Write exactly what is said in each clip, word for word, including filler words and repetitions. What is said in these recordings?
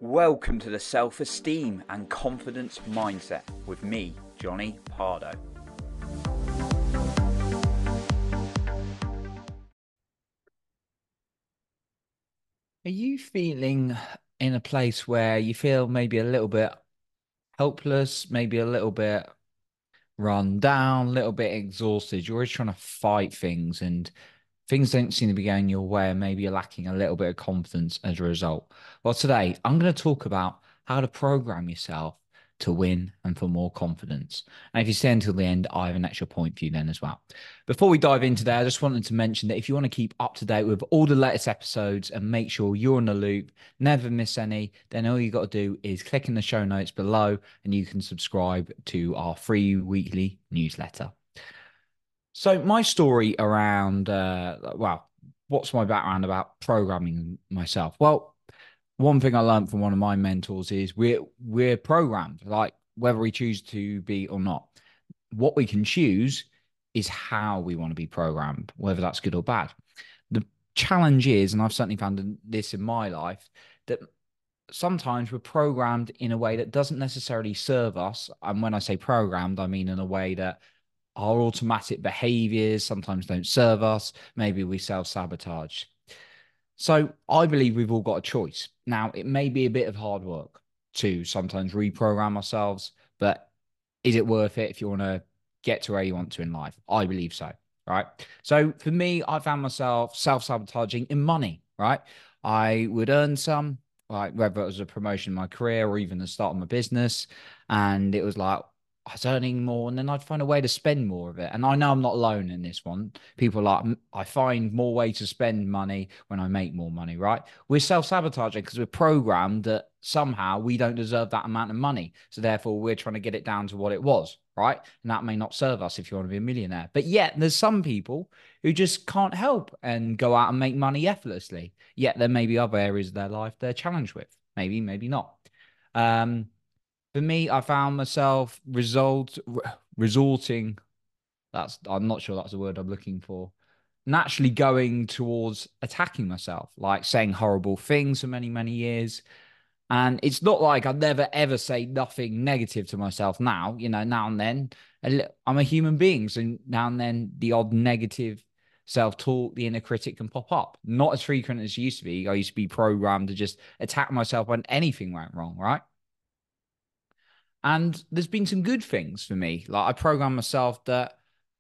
Welcome to the Self-Esteem and Confidence Mindset with me, Johnny Pardo. Are you feeling in a place where you feel maybe a little bit helpless, maybe a little bit run down, a little bit exhausted? You're always trying to fight things and things don't seem to be going your way, and maybe you're lacking a little bit of confidence as a result. Well, today I'm going to talk about how to program yourself to win and for more confidence. And if you stay until the end, I have an extra point for you then as well. Before we dive into that, I just wanted to mention that if you want to keep up to date with all the latest episodes and make sure you're in the loop, never miss any, then all you got to do is click in the show notes below and you can subscribe to our free weekly newsletter. So my story around, uh, well, what's my background about programming myself? Well, one thing I learned from one of my mentors is we're we're programmed, like whether we choose to be or not. What we can choose is how we want to be programmed, whether that's good or bad. The challenge is, and I've certainly found this in my life, that sometimes we're programmed in a way that doesn't necessarily serve us. And when I say programmed, I mean in a way that our automatic behaviors sometimes don't serve us. Maybe we self-sabotage. So I believe we've all got a choice. Now, it may be a bit of hard work to sometimes reprogram ourselves, but is it worth it if you want to get to where you want to in life? I believe so, right? So for me, I found myself self-sabotaging in money, right? I would earn some, like whether it was a promotion in my career or even the start of my business. And it was like, I was earning more, and then I'd find a way to spend more of it. And I know I'm not alone in this one. People are like, I find more ways to spend money when I make more money, right? We're self-sabotaging because we're programmed that somehow we don't deserve that amount of money. So therefore, we're trying to get it down to what it was, right? And that may not serve us if you want to be a millionaire. But yet, there's some people who just can't help and go out and make money effortlessly. Yet there may be other areas of their life they're challenged with. Maybe, maybe not. Um, for me, I found myself result resorting. That's I'm not sure that's the word I'm looking for. Naturally going towards attacking myself, like saying horrible things for many, many years. And it's not like I never ever say nothing negative to myself now, you know, now and then. I'm a human being. So now and then the odd negative self-talk, the inner critic can pop up. Not as frequent as it used to be. I used to be programmed to just attack myself when anything went wrong, right? And there's been some good things for me. Like I programmed myself that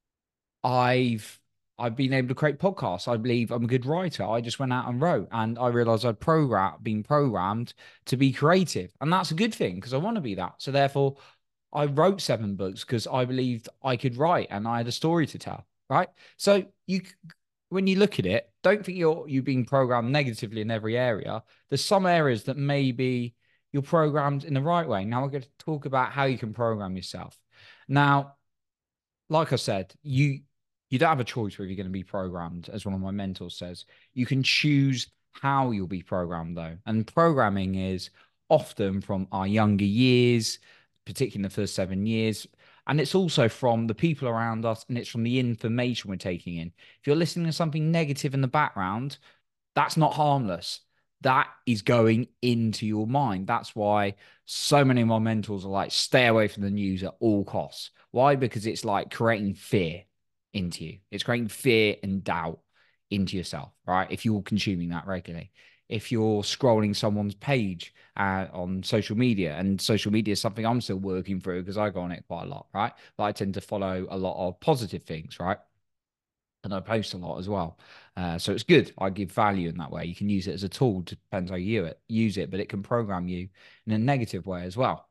I've I've been able to create podcasts. I believe I'm a good writer. I just went out and wrote, and I realized I'd program been programmed to be creative, and that's a good thing because I want to be that. So therefore, I wrote seven books because I believed I could write and I had a story to tell. Right. So you, when you look at it, don't think you're you being programmed negatively in every area. There's some areas that maybe you're programmed in the right way. Now we're going to talk about how you can program yourself. Now, like I said, you you don't have a choice whether you're going to be programmed, as one of my mentors says. You can choose how you'll be programmed, though. And programming is often from our younger years, particularly in the first seven years. And it's also from the people around us, and it's from the information we're taking in. If you're listening to something negative in the background, that's not harmless. That is going into your mind. That's why so many of my mentors are like, stay away from the news at all costs. Why? Because it's like creating fear into you. It's creating fear and doubt into yourself, right? If you're consuming that regularly. If you're scrolling someone's page uh, on social media, and social media is something I'm still working through because I go on it quite a lot, right? But I tend to follow a lot of positive things, right? And I post a lot as well. Uh, so it's good. I give value in that way. You can use it as a tool. Depends how you it, use it, but it can program you in a negative way as well.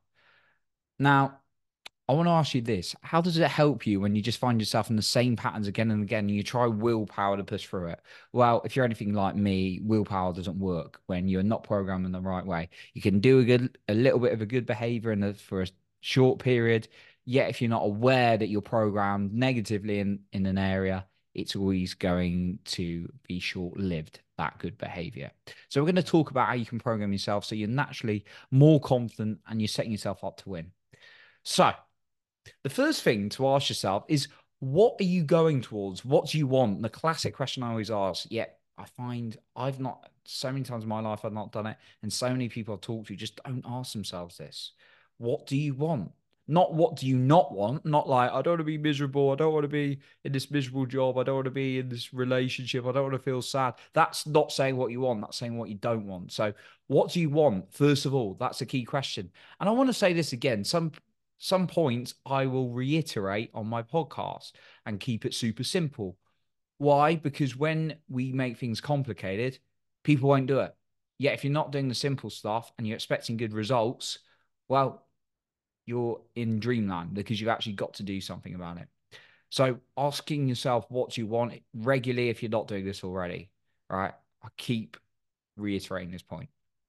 Now, I want to ask you this. How does it help you when you just find yourself in the same patterns again and again and you try willpower to push through it? Well, if you're anything like me, willpower doesn't work when you're not programming the right way. You can do a good, a little bit of a good behavior in the, for a short period. Yet, if you're not aware that you're programmed negatively in, in an area, it's always going to be short-lived, that good behavior. So we're going to talk about how you can program yourself so you're naturally more confident and you're setting yourself up to win. So the first thing to ask yourself is, what are you going towards? What do you want? The classic question I always ask, yet I find I've not so many times in my life I've not done it. And so many people I've talked to just don't ask themselves this. What do you want? Not what do you not want? Not like, I don't want to be miserable. I don't want to be in this miserable job. I don't want to be in this relationship. I don't want to feel sad. That's not saying what you want. That's saying what you don't want. So what do you want? First of all, that's a key question. And I want to say this again. Some some points I will reiterate on my podcast and keep it super simple. Why? Because when we make things complicated, people won't do it. Yet if you're not doing the simple stuff and you're expecting good results, well, you're in dreamland because you've actually got to do something about it. So asking yourself what you want regularly, if you're not doing this already, right? I keep reiterating this point.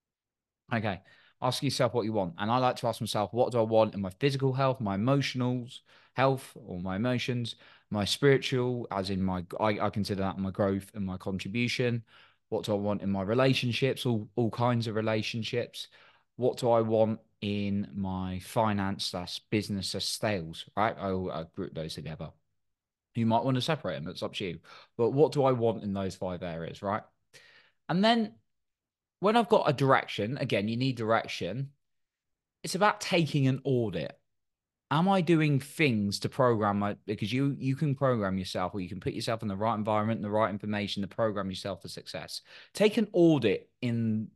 Okay. Ask yourself what you want. And I like to ask myself, what do I want in my physical health, my emotional health, or my emotions, my spiritual, as in my, I, I consider that my growth and my contribution. What do I want in my relationships, all, all kinds of relationships? What do I want in my finance, that's business, that's sales, right? I, I group those together. You might want to separate them. It's up to you. But what do I want in those five areas, right? And then when I've got a direction, again, you need direction. It's about taking an audit. Am I doing things to program my, because you you can program yourself, or you can put yourself in the right environment, the right information to program yourself for success. Take an audit in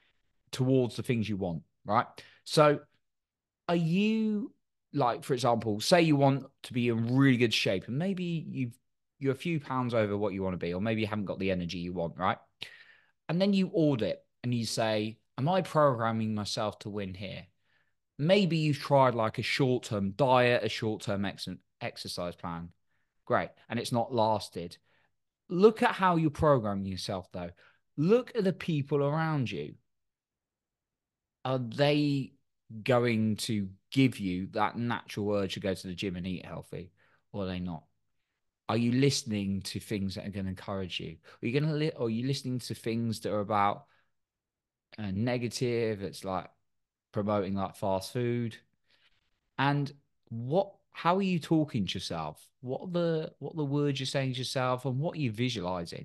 towards the things you want, right? So are you, like, for example, say you want to be in really good shape and maybe you've you're a few pounds over what you want to be, or maybe you haven't got the energy you want, right? And then you audit and you say, am I programming myself to win here? Maybe you've tried like a short-term diet, a short-term ex exercise plan. Great. And it's not lasted. Look at how you're programming yourself, though. Look at the people around you. Are they going to give you that natural urge to go to the gym and eat healthy, or are they not? Are you listening to things that are going to encourage you? Are you going to li- or are you listening to things that are about uh, negative? It's like promoting like fast food. And what how are you talking to yourself? What are the what are the words you're saying to yourself, and what are you visualizing?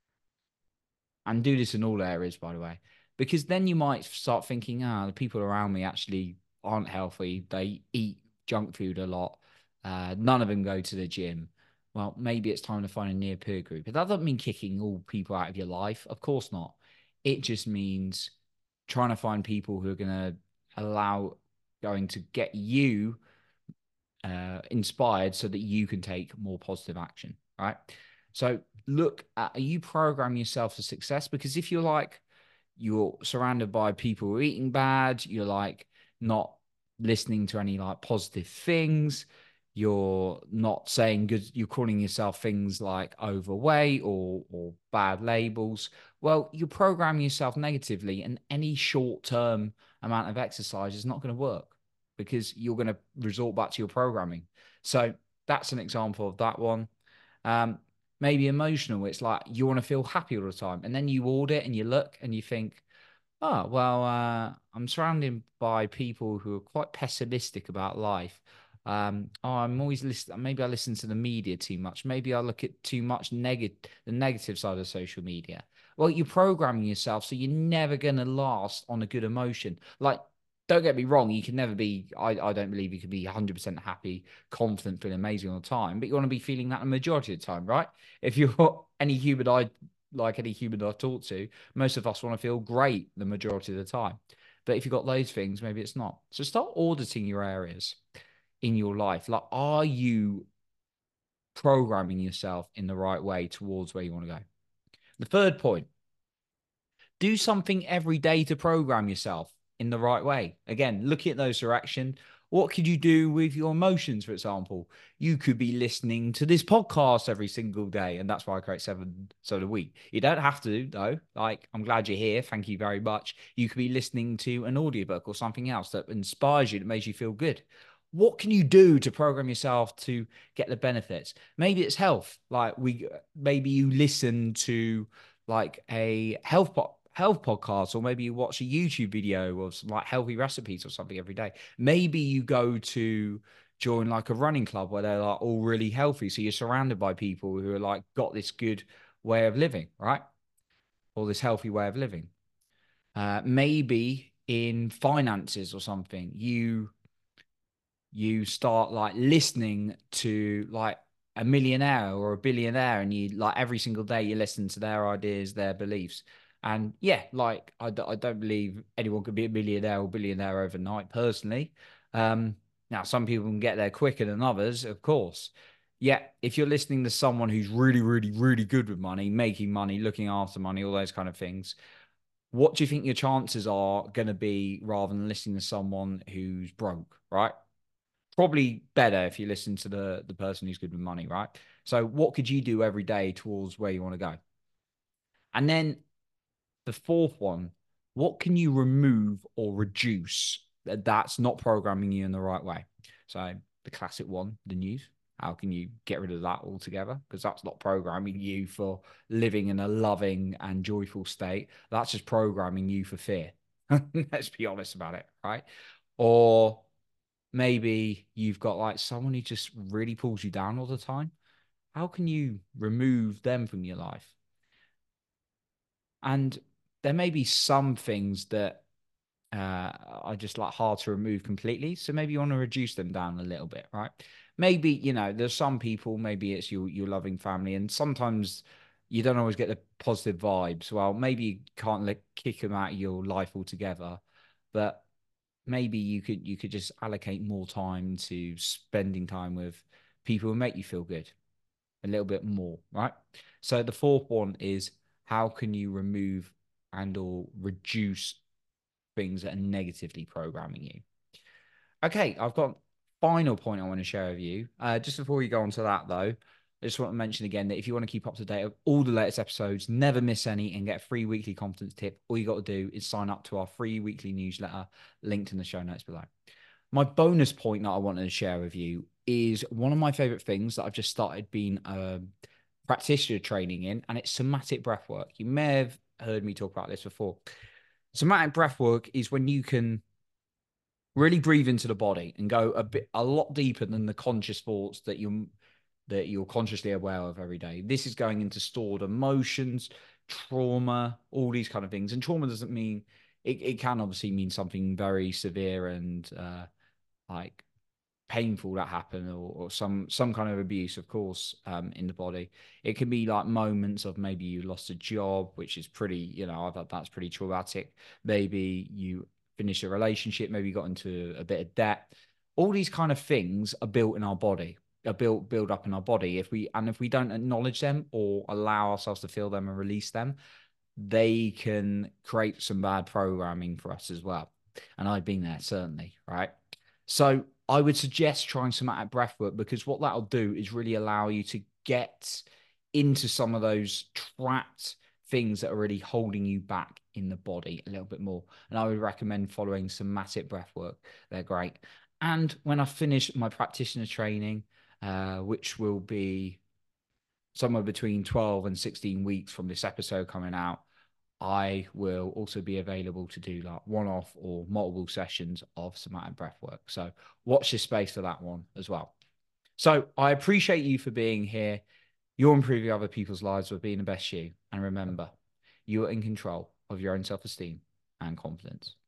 And do this in all areas, by the way, because then you might start thinking, ah, the people around me actually aren't healthy. They eat junk food a lot. Uh, none of them go to the gym. Well, maybe it's time to find a near peer group. But that doesn't mean kicking all people out of your life. Of course not. It just means trying to find people who are going to allow, going to get you uh, inspired so that you can take more positive action, right? So look at, are you programming yourself for success? Because if you're like, you're surrounded by people who are eating bad, you're like not listening to any like positive things, you're not saying good, you're calling yourself things like overweight or or bad labels, well, you're programming yourself negatively, and any short-term amount of exercise is not going to work because you're going to resort back to your programming. So that's an example of that one. Um, maybe emotional. It's like you want to feel happy all the time. And then you audit and you look and you think, oh, well, uh, I'm surrounded by people who are quite pessimistic about life. Um, oh, I'm always listening. Maybe I listen to the media too much. Maybe I look at too much negative, the negative side of social media. Well, you're programming yourself, so you're never going to last on a good emotion. Like, don't get me wrong, you can never be, I, I don't believe you can be one hundred percent happy, confident, feeling amazing all the time, but you want to be feeling that the majority of the time, right? If you're any human, I like any human I've talked to, most of us want to feel great the majority of the time. But if you've got those things, maybe it's not. So start auditing your areas in your life. Like, are you programming yourself in the right way towards where you want to go? The third point, do something every day to program yourself in the right way. Again, looking at those direction. What could you do with your emotions, for example? You could be listening to this podcast every single day, and that's why I create seven so a week. You don't have to, though. Like, I'm glad you're here. Thank you very much. You could be listening to an audiobook or something else that inspires you, that makes you feel good. What can you do to program yourself to get the benefits? Maybe it's health. Like, we maybe you listen to like a health podcast health podcast, or maybe you watch a YouTube video of some like healthy recipes or something every day. Maybe you go to join like a running club where they're like all really healthy. So you're surrounded by people who are like got this good way of living, right? or this healthy way of living. Uh, maybe in finances or something, you you start like listening to like a millionaire or a billionaire, and you like every single day you listen to their ideas, their beliefs. And yeah, like I, d- I don't believe anyone could be a millionaire or billionaire overnight personally. Um, now, some people can get there quicker than others, of course. Yeah, if you're listening to someone who's really, really, really good with money, making money, looking after money, all those kind of things, what do you think your chances are going to be rather than listening to someone who's broke, right? Probably better if you listen to the the person who's good with money, right? So what could you do every day towards where you want to go? And then the fourth one, what can you remove or reduce that that's not programming you in the right way? So the classic one, the news. How can you get rid of that altogether? Because that's not programming you for living in a loving and joyful state. That's just programming you for fear. Let's be honest about it, right? Or maybe you've got like someone who just really pulls you down all the time. How can you remove them from your life? And there may be some things that uh, are just like hard to remove completely. So maybe you want to reduce them down a little bit, right? Maybe, you know, there's some people, maybe it's your, your loving family, and sometimes you don't always get the positive vibes. Well, maybe you can't like kick them out of your life altogether, but maybe you could you could just allocate more time to spending time with people who make you feel good a little bit more, right? So the fourth one is, how can you remove and or reduce things that are negatively programming you? Okay, I've got final point I want to share with you. Uh, just before we go on to that, though, I just want to mention again that if you want to keep up to date with all the latest episodes, never miss any, and get a free weekly confidence tip, all you got to do is sign up to our free weekly newsletter, linked in the show notes below. My bonus point that I wanted to share with you is one of my favorite things that I've just started being a practitioner training in, and it's somatic breath work. You may have heard me talk about this before. Somatic breath work is when you can really breathe into the body and go a bit a lot deeper than the conscious thoughts that you that you're consciously aware of every day. This is going into stored emotions, trauma, all these kind of things. And trauma doesn't mean it, it can obviously mean something very severe and uh, like painful that happened, or, or some some kind of abuse, of course, um, in the body. It can be like moments of maybe you lost a job, which is pretty, you know, I thought that's pretty traumatic. Maybe you finished a relationship, maybe you got into a bit of debt. All these kind of things are built in our body, are built build up in our body. If we and if we don't acknowledge them or allow ourselves to feel them and release them, they can create some bad programming for us as well. And I've been there, certainly, right? So I would suggest trying somatic breathwork, because what that'll do is really allow you to get into some of those trapped things that are really holding you back in the body a little bit more. And I would recommend following somatic breathwork. They're great. And when I finish my practitioner training, uh, which will be somewhere between twelve and sixteen weeks from this episode coming out, I will also be available to do like one-off or multiple sessions of somatic breath work. So watch this space for that one as well. So I appreciate you for being here. You're improving other people's lives by being the best you. And remember, you are in control of your own self-esteem and confidence.